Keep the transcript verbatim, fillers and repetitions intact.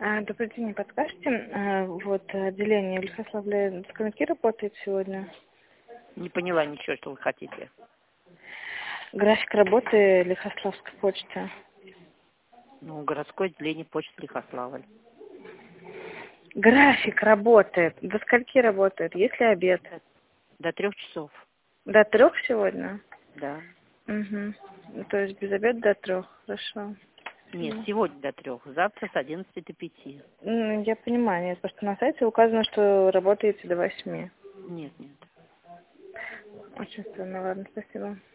А, добрый день, не подскажете, а, вот отделение в Лихославле до скольки работает сегодня? Не поняла ничего, что вы хотите. График работы Лихославской почты. Ну, городское отделение почты Лихославль. График работает. До скольки работает? Есть ли обед? До, до трех часов. До трех сегодня? Да. Угу. То есть без обеда до трех. Хорошо. Нет, Спасибо. сегодня до трех. Завтра с одиннадцати до пяти. Ну, я понимаю, нет, просто на сайте указано, что работаете до восьми. Нет, нет. Очень странно, ладно, спасибо.